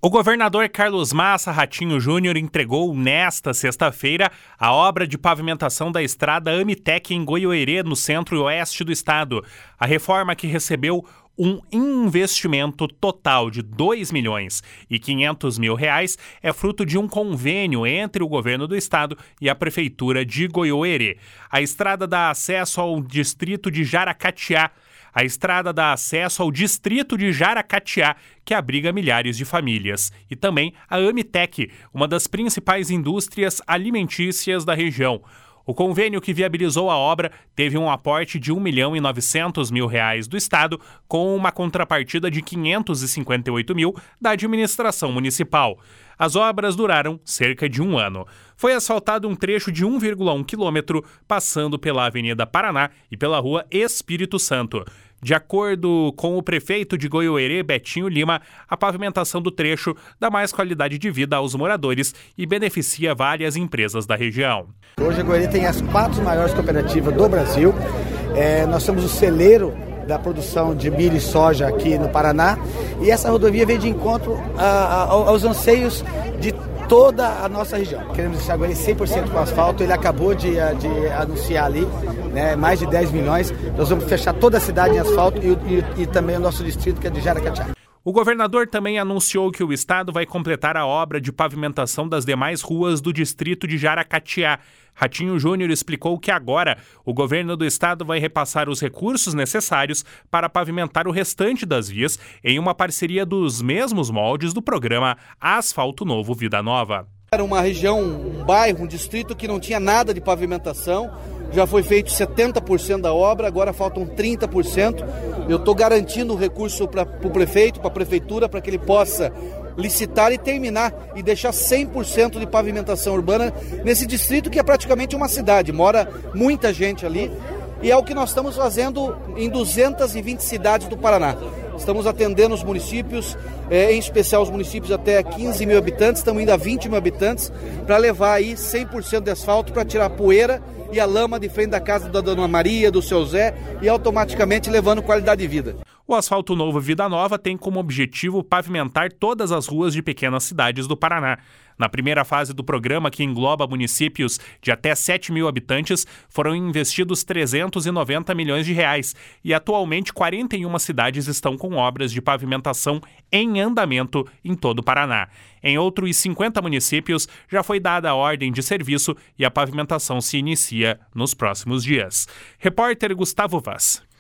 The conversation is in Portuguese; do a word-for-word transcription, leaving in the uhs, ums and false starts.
O governador Carlos Massa Ratinho Júnior entregou nesta sexta-feira a obra de pavimentação da estrada Amitec em Goiôerê, no centro e oeste do estado. A reforma, que recebeu um investimento total de dois milhões e quinhentos mil reais, é fruto de um convênio entre o governo do estado e a prefeitura de Goiôerê. A estrada dá acesso ao distrito de Jaracatiá. A estrada dá acesso ao distrito de Jaracatiá, que abriga milhares de famílias, e também a Amitec, uma das principais indústrias alimentícias da região. O convênio que viabilizou a obra teve um aporte de um milhão e novecentos mil reais do Estado, com uma contrapartida de quinhentos e cinquenta e oito mil da administração municipal. As obras duraram cerca de um ano. Foi asfaltado um trecho de um vírgula um quilômetro, passando pela Avenida Paraná e pela Rua Espírito Santo. De acordo com o prefeito de Goiôerê, Betinho Lima, a pavimentação do trecho dá mais qualidade de vida aos moradores e beneficia várias empresas da região. Hoje a Goiôerê tem as quatro maiores cooperativas do Brasil. É, nós somos o celeiro da produção de milho e soja aqui no Paraná, e essa rodovia vem de encontro a, a, aos anseios de toda a nossa região. Queremos deixar Goiôerê cem por cento com asfalto. Ele acabou de, de anunciar ali, né, mais de dez milhões. Nós vamos fechar toda a cidade em asfalto e, e, e também o nosso distrito, que é de Jaracatiá. O governador também anunciou que o estado vai completar a obra de pavimentação das demais ruas do distrito de Jaracatiá. Ratinho Júnior explicou que agora o governo do estado vai repassar os recursos necessários para pavimentar o restante das vias em uma parceria dos mesmos moldes do programa Asfalto Novo Vida Nova. Era uma região, um bairro, um distrito que não tinha nada de pavimentação. Já foi feito setenta por cento da obra, agora faltam trinta por cento. Eu estou garantindo o recurso para o prefeito, para a prefeitura, para que ele possa licitar e terminar e deixar cem por cento de pavimentação urbana nesse distrito, que é praticamente uma cidade. Mora muita gente ali, e é o que nós estamos fazendo em duzentas e vinte cidades do Paraná. Estamos atendendo os municípios, em especial os municípios até quinze mil habitantes, estamos indo a vinte mil habitantes, para levar aí cem por cento de asfalto para tirar a poeira e a lama de frente da casa da Dona Maria, do seu Zé, e automaticamente levando qualidade de vida. O Asfalto Novo Vida Nova tem como objetivo pavimentar todas as ruas de pequenas cidades do Paraná. Na primeira fase do programa, que engloba municípios de até sete mil habitantes, foram investidos trezentos e noventa milhões de reais e atualmente quarenta e uma cidades estão com obras de pavimentação em andamento em todo o Paraná. Em outros cinquenta municípios já foi dada a ordem de serviço e a pavimentação se inicia nos próximos dias. Repórter Gustavo Vaz.